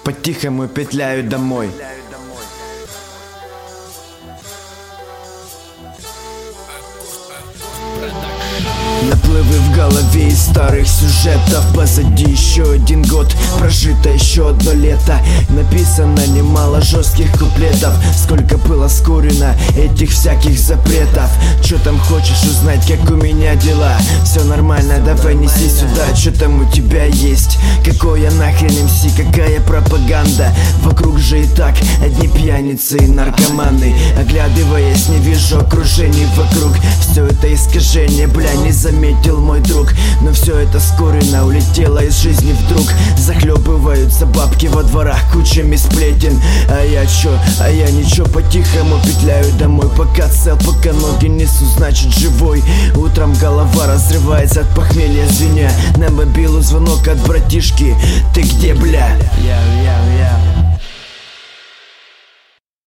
по-тихому петляю домой. Наплывы в голове из старых сюжетов. Позади еще один год, прожито еще одно лето. Написано немало жестких куплетов. Сколько было скурено этих всяких запретов. Че там хочешь узнать, как у меня дела? Все нормально, давай неси сюда, что там у тебя есть. Какой я нахрен МС, какая пропаганда? Вокруг же и так одни пьяницы и наркоманы. Оглядываясь, не вижу окружений вокруг. Все это искажение, бля, не заметил мой друг. Но все это скоренно улетело из жизни вдруг. Захлебываются бабки во дворах кучами сплетен. А я чё? А я ничего, по-тихому петляю домой. Пока цел, пока ноги несу, значит живой. Утром голова разрывается от похмелья, звеня на мобилу звонок от братишки. Ты где, бля?